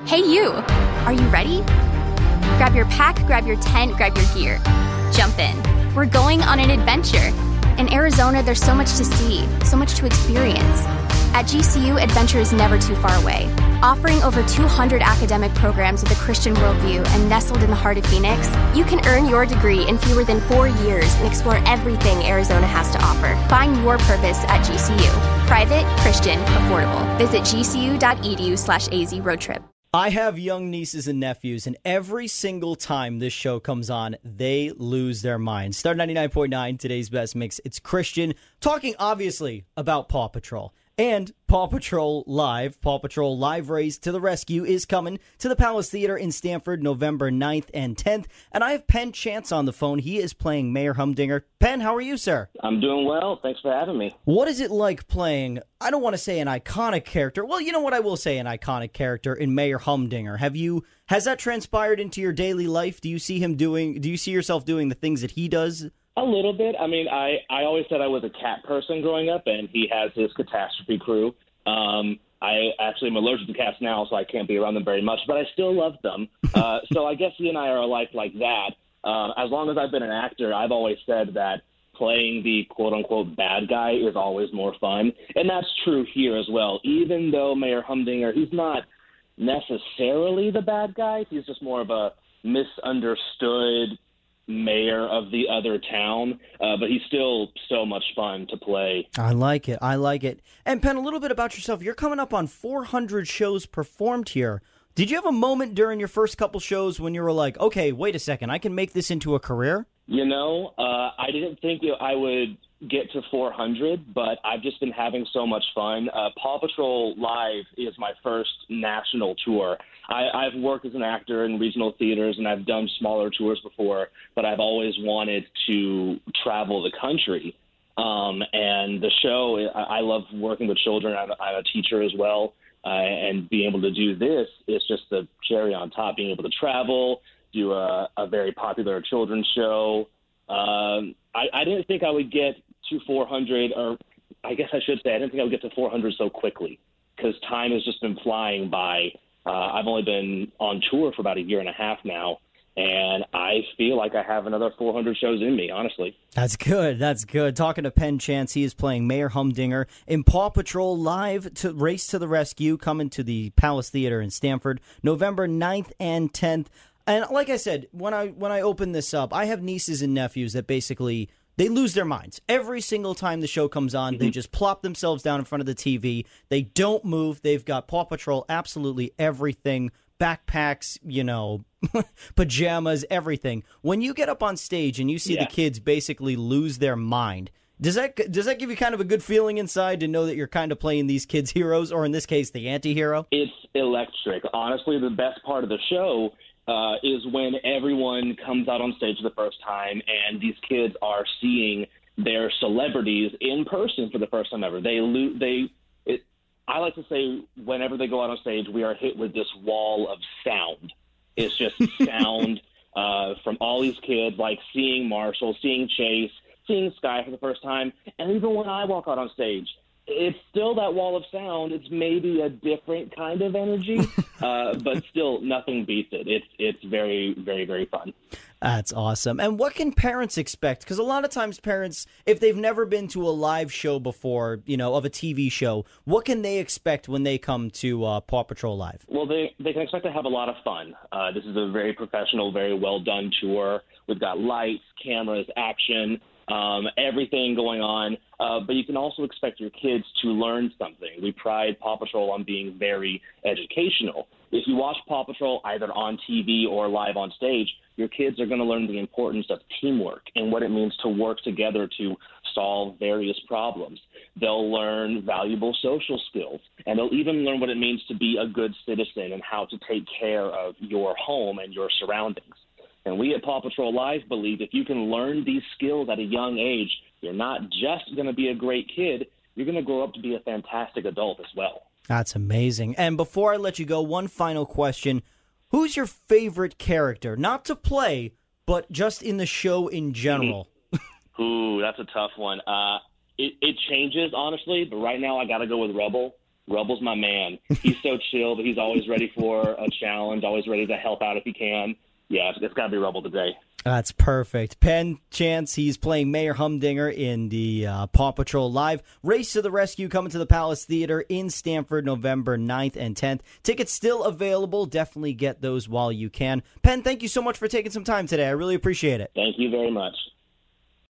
Hey you! Are you ready? Grab your pack, grab your tent, grab your gear. Jump in. We're going on an adventure. In Arizona, there's so much to see, so much to experience. At GCU, adventure is never too far away. Offering over 200 academic programs with a Christian worldview and nestled in the heart of Phoenix, you can earn your degree in fewer than 4 years and explore everything Arizona has to offer. Find your purpose at GCU. Private, Christian, affordable. Visit gcu.edu/AZ roadtrip. I have young nieces and nephews, and every single time this show comes on, they lose their minds. Star 99.9, today's best mix. It's Christian, talking obviously about Paw Patrol. And Paw Patrol Live Race to the Rescue is coming to the Palace Theater in Stamford November 9th and 10th. And I have Penn Chance on the phone. He is playing Mayor Humdinger. Penn, how are you, sir? I'm doing well. Thanks for having me. What is it like playing, I don't want to say an iconic character. Well, you know what? I will say an iconic character in Mayor Humdinger. Has that transpired into your daily life? Do you see yourself doing the things that he does? A little bit. I mean, I always said I was a cat person growing up, and he has his catastrophe crew. I actually am allergic to cats now, so I can't be around them very much, but I still love them. So I guess he and I are alike like that. As long as I've been an actor, I've always said that playing the quote-unquote bad guy is always more fun, and that's true here as well. Even though Mayor Humdinger, he's not necessarily the bad guy. He's just more of a misunderstood mayor of the other town, but he's still so much fun to play. I like it. And Penn, a little bit about yourself. You're coming up on 400 shows performed here. Did you have a moment during your first couple shows when you were like, okay, wait a second, I can make this into a career? You know, I didn't think I would get to 400, but I've just been having so much fun. Paw Patrol Live is my first national tour. I've worked as an actor in regional theaters, and I've done smaller tours before, but I've always wanted to travel the country. And the show, I love working with children. I'm a teacher as well, and being able to do this is just the cherry on top, being able to travel, do a very popular children's show. I didn't think I would get to 400, or I guess I should say I didn't think I would get to 400 so quickly, because time has just been flying by. I've only been on tour for about a year and a half now, and I feel like I have another 400 shows in me, honestly. That's good. Talking to Penn Chance, he is playing Mayor Humdinger in Paw Patrol Live to Race to the Rescue, coming to the Palace Theater in Stamford, November 9th and 10th. And like I said, when I open this up, I have nieces and nephews that basically, they lose their minds. Every single time the show comes on, they just plop themselves down in front of the TV. They don't move. They've got Paw Patrol, absolutely everything, backpacks, pajamas, everything. When you get up on stage and you see the kids basically lose their mind, does that give you kind of a good feeling inside to know that you're kind of playing these kids' heroes, or in this case, the anti-hero? It's electric. Honestly, the best part of the show is when everyone comes out on stage for the first time and these kids are seeing their celebrities in person for the first time ever. I like to say whenever they go out on stage, we are hit with this wall of sound. It's just sound from all these kids, like seeing Marshall, seeing Chase, seeing Sky for the first time. And even when I walk out on stage, it's still that wall of sound. It's maybe a different kind of energy, but still nothing beats it. It's very, very, very fun. That's awesome. And what can parents expect? Because a lot of times parents, if they've never been to a live show before, of a TV show, what can they expect when they come to Paw Patrol Live? Well, they can expect to have a lot of fun. This is a very professional, very well-done tour. We've got lights, cameras, action, everything going on. But you can also expect your kids to learn something. We pride Paw Patrol on being very educational. If you watch Paw Patrol either on TV or live on stage, your kids are going to learn the importance of teamwork and what it means to work together to solve various problems. They'll learn valuable social skills, and they'll even learn what it means to be a good citizen and how to take care of your home and your surroundings. And we at Paw Patrol Live believe if you can learn these skills at a young age, you're not just going to be a great kid, you're going to grow up to be a fantastic adult as well. That's amazing. And before I let you go, one final question. Who's your favorite character? Not to play, but just in the show in general. Ooh, that's a tough one. It changes, honestly, but right now I got to go with Rebel. Rubble's my man. He's so chill, but he's always ready for a challenge, always ready to help out if he can. Yeah, it's got to be Rubble today. That's perfect. Penn Chance, he's playing Mayor Humdinger in the Paw Patrol Live Race to the Rescue coming to the Palace Theater in Stamford November 9th and 10th. Tickets still available. Definitely get those while you can. Penn, thank you so much for taking some time today. I really appreciate it. Thank you very much.